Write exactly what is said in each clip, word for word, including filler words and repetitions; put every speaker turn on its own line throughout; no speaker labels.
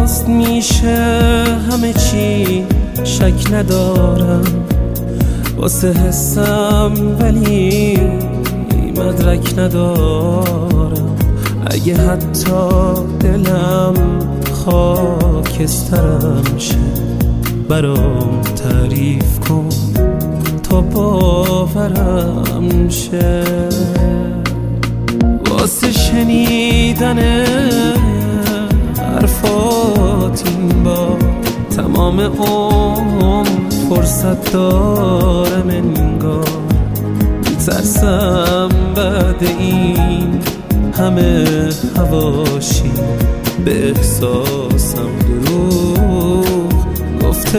درست میشه همه چی، شک ندارم واسه حسم، ولی مدرک ندارم. اگه حتی دلم خاکسترم شه، برام تعریف کن تا باورم شه. واسه شنیدن حرفات این با تمام عمر فرصت دارم انگار. میترسم بعد این همه حواشی به احساسم دروغ گفته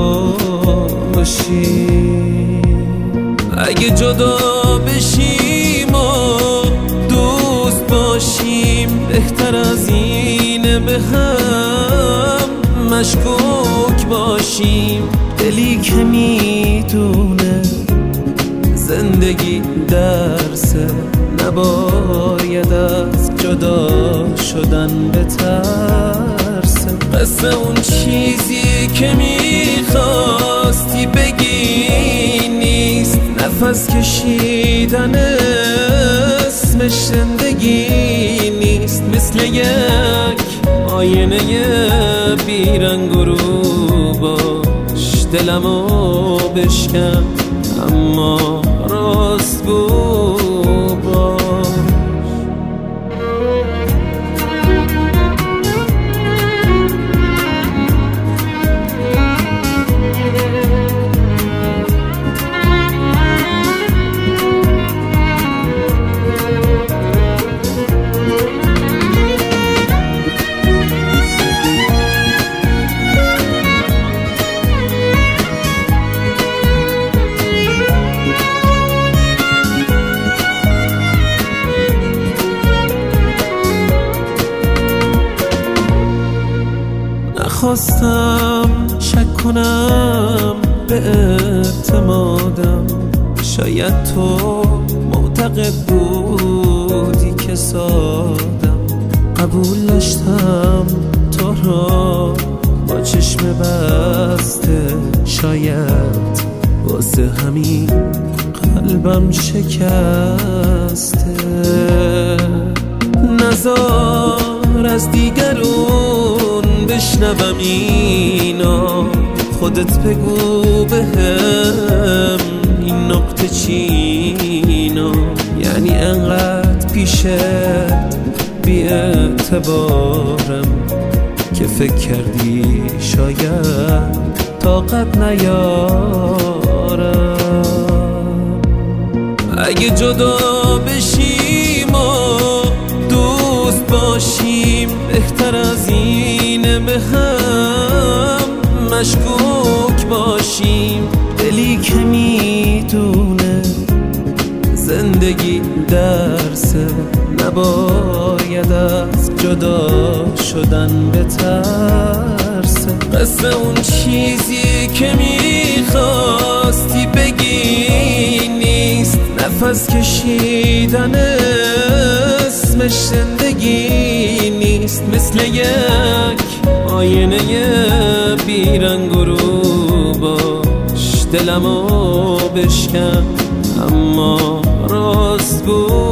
باشی. اگه جدا بشیم و دوست باشیم، بهتر از اینه به هم مشکوک باشیم. دلی که میدونه زندگی درسه، نباید از جدا شدن بترسه. قصه اون چیزی که میخواستی بگی نیست، نفس کشیدن اسمش زندگی نیست. مثل یک آینه بیرنگ و رو باش، دلمو بشکن اما راستگو باش. خواستم شک کنم به اعتمادم، شاید تو معتقد بودی که سادم. قبول داشتم تو را با چشم بسته، شاید واسه همین قلبم شکسته. نزار از دیگرون بشنوم اینا، خودت بگو بهم این نقطه چینا. یعنی انقدر پیشت بی اعتبارم که فکر کردی شاید طاقت نیارم. اگه جدا بشیم و دوست باشیم، بهتر از اینه به هم مشکوک باشیم. دلی که میدونه زندگی درسه، نباید از جدا شدن بترسه. قصه اون چیزی که میخواستی بگی نیست، نفس کشیدن اسمش زندگی نیست. مثل یک آینه بیرنگ و رو باش، دلمو بشکن اما راستگو